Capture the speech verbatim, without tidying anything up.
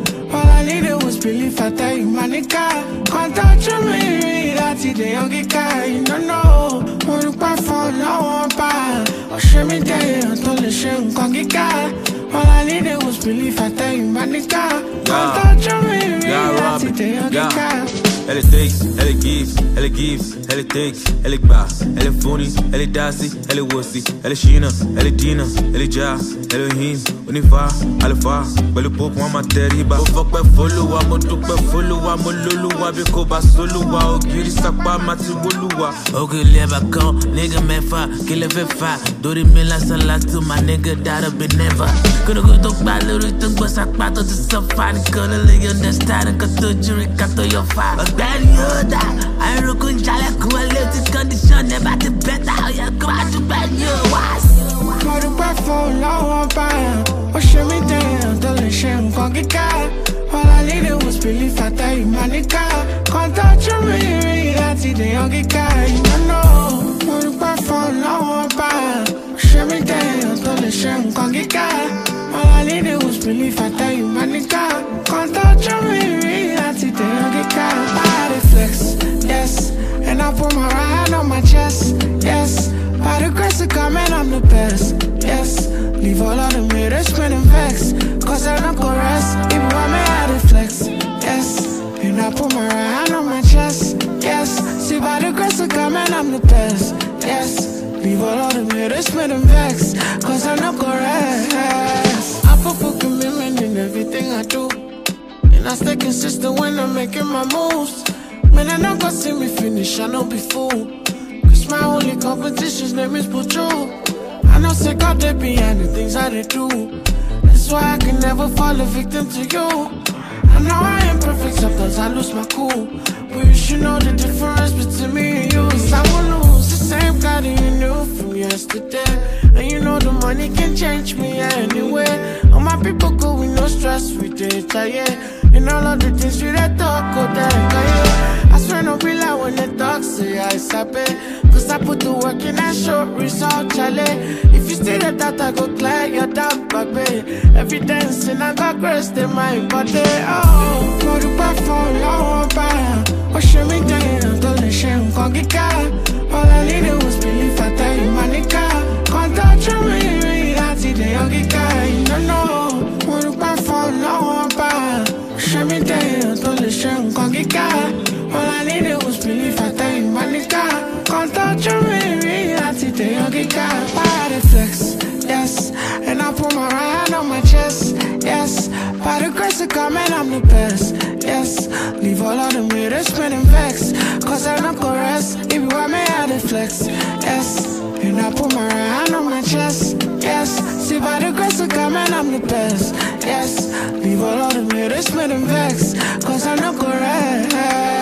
All I needed was belief, I tell you, my nigga. Can't touch me, that's the young guy. You don't know, when you pass for long, or show me there, until the shame can't get got. All I needed was belief, I tell you, my nigga. Can't touch me, that's the young guy. Elle est takes, elle est gives, elle est gives, elle est takes, elle est bass, elle est funny, elle est dassy, elle est wussy, elle est China, elle est Dina, elle est Ja, elle est Him, on y va, elle va, belle pop, moi ma terriba. Au fuck, ben follow, mo tout ben follow, mo lulu, bi ko ba solo, o giri sakpa, mati woluwa. Okay, live a con, nigga me fa, kill a fa, do the mill as a last to my nigga that'll be never. Could go to bad little thing, but I pato to some fun, gonna lay understand, and cut to jury, cut to your father. Daddy, you die. I don't know who I live this condition. Never the better. You come out to bed, you was. Go to bed for a long time. Wash me down, don't let shame go get got. All I needed was belief, I tell you, my nigga. Can't touch me, that's the young guy. You don't know. Go to bed for a long time. Wash me down, don't let shame go get got. All I needed was belief, I tell you, my nigga. Can't touch me, that's the young guy. Flex, yes, and I put my right hand on my chest, yes. By the grace of God, man, I'm the best, yes. Leave all of them haters spinning vex, cause I don't go rest. Even when me had it flex, yes. And I put my right hand on my chest, yes. See, by the grace of God, man, I'm the best, yes. Leave all of them haters spinning vex, cause I don't go rest. I put full commitment in everything I do, and I stay consistent when I'm making my moves. Man, I don't go see me finish, I know be fooled. Cause my only competition's name is Pucho. I know say God they behind the things I they do. That's why I can never fall a victim to you. I know I ain't perfect, sometimes I lose my cool. But you should know the difference between me and you. Cause I won't lose the same guy that you knew from yesterday. And you know the money can change me anyway. All my people go with no stress, we did, yeah. And all of the things we they talk, go there, yeah. I swear no be lie when they talk, say I sabi. Cause I put the work in that short result, Charlie. If you stay that, that I go clear your dark, baby. Every dance and I got grace, they mind, but they oh. Go to bed for a long time. Wash me down, don't let shame go get got. All I needed was belief, I tell you, my nigga. Can't touch me, that's the young guy. You don't know. Go to bed for a long time. Wash me down, don't let shame go get got. All I needed was belief, I tell you, my nigga. Can't touch me, that's the young guy. Body flex, yes. And I put my right hand on my chest, yes. By the grace of God, man, I'm the best, yes. Leave all of them haters spinning vex, cause I don't go rest. If you want me, I dey flex, yes. And I put my right hand on my chest, yes. See, by the grace of God, man, I'm the best, yes. Leave all of them haters spinning vex, cause I don't go rest.